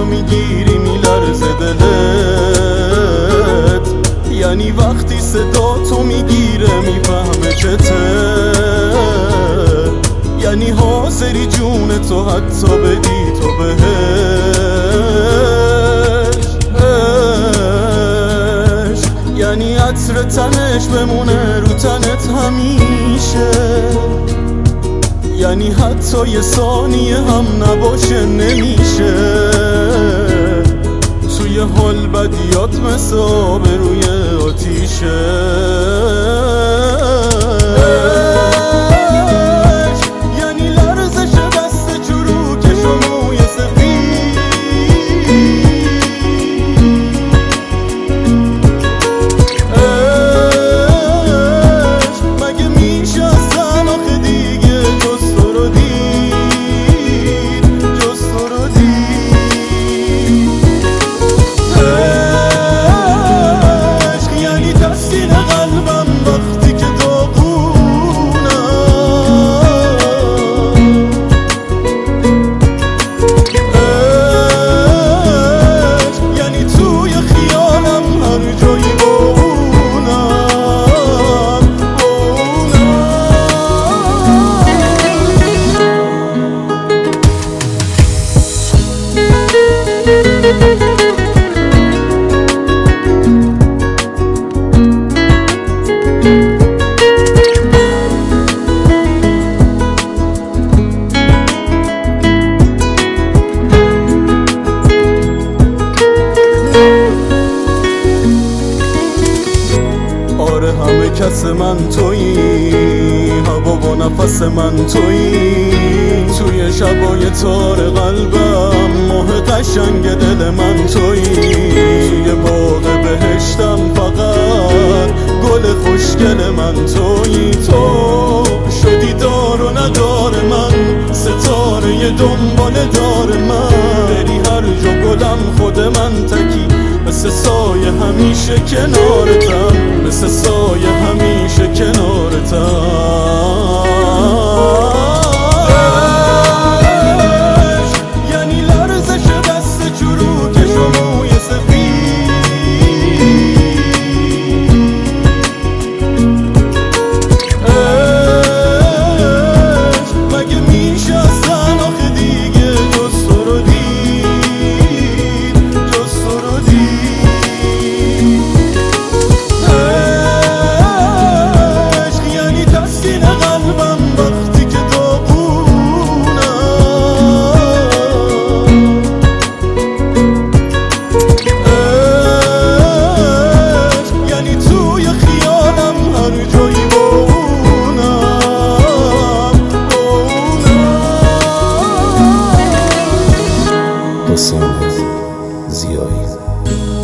میگیری میلرزه دلت، یعنی وقتی صدا تو میگیره میفهمه چته، یعنی حاضری جون تو حتی بدی تو بهش، یعنی عطر تنش بمونه رو تنت همیشه، یعنی حتی یه ثانیه هم نباشه نمیشه، توی حال بدیات مثل آب روی آتیشه. یعنی لرزش دست چروکش و موی سفید، مگه میشه اصلا آخه دیگه جز تو رو دید، جز تو رو دید. عشق یعنی تسکین قلبم وقتی که آره همه کس من تویی، هوا با نفس من تویی، توی شبای تار قلبم ماه قشنگ دل من تویی، توی باغ بهشتم فقط گل خوشگل من تویی، تو شدی دار و ندار من، ستاره دنبال دار من، بری هر جا گلم خود من تکی، مثل سایه همیشه کنارتم، مثل سایه همیشه کنارتم. یعنی لرزش دست چروکش و موی سفید، مگه میشه اصلا آخه دیگه جز تو رو دید، جز تو رو دید. عشق یعنی تسکین قلبم وقتی که داغونم، عشق یعنی توی خیالم هر جایی بونم. حسین زیایی